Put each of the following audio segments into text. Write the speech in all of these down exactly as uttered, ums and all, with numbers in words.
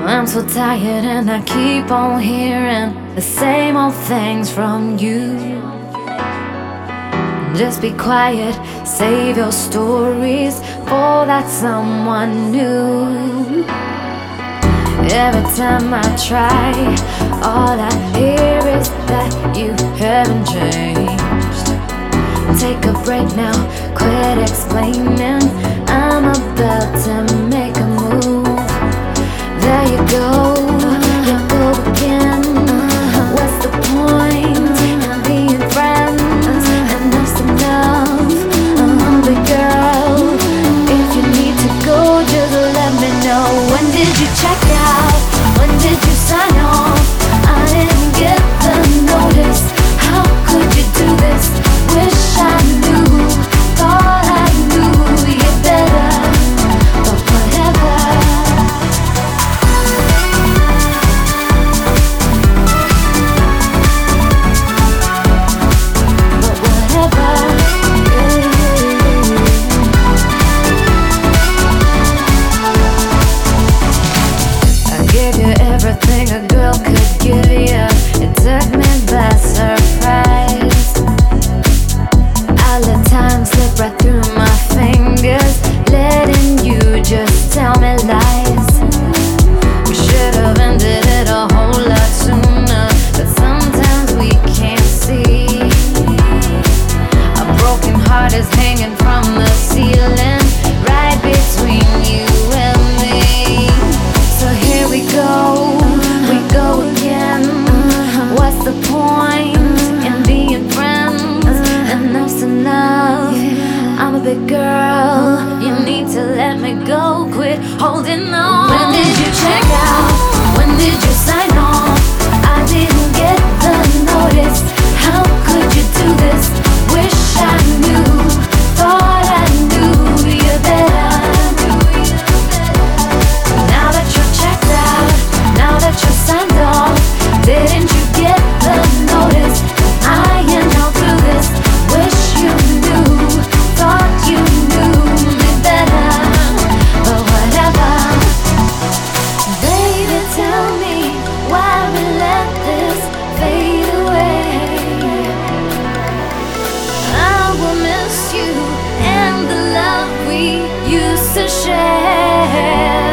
I'm so tired and I keep on hearing the same old things from you. Just be quiet, save your stories for that someone new. Every time I try, all I hear is that you haven't changed. Take a break now, quit explaining. I'm about to make a move. There you go, you go again. What's the point in being friends? Enough's enough, I'm the girl. If you need to go, just let me know. When did you check out? When did you sign off? I didn't get the notice. How could you do this? Wish I knew, thought I knew you better, but whatever. Everything a girl could give you, it took me by surprise. I let time slip right through my fingers, letting you just tell me lies. We should have ended it a whole lot sooner, but sometimes we can't see. A broken heart is hanging from the ceiling, right between you and me. So here we go, we go again. What's the point in being friends? Enough's enough, I'm a big girl. You need to let me go, quit holding on. When did you check out? When did you sign off? I didn't get the notice. How could you do this? Wish I knew, thought I knew you better. Now that you're checked out, now that you're signed off, didn't you get the notice? I am now through this. Wish you knew, thought you knew me better, but whatever. Baby, tell me why we let this fade away. I will miss you and the love we used to share.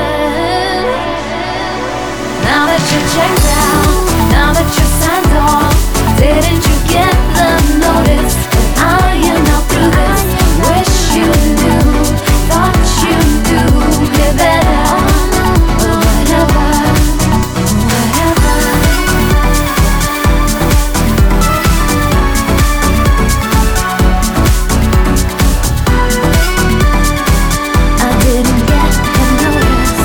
Now that you're checked out, now that you're signed off, didn't you get the notice that I am now through this? Wish you knew, thought you knew me better, but whatever, whatever. I didn't get the notice.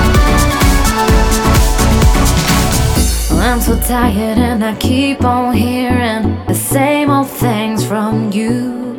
I'm so tired and I keep on hearing the same old things from you.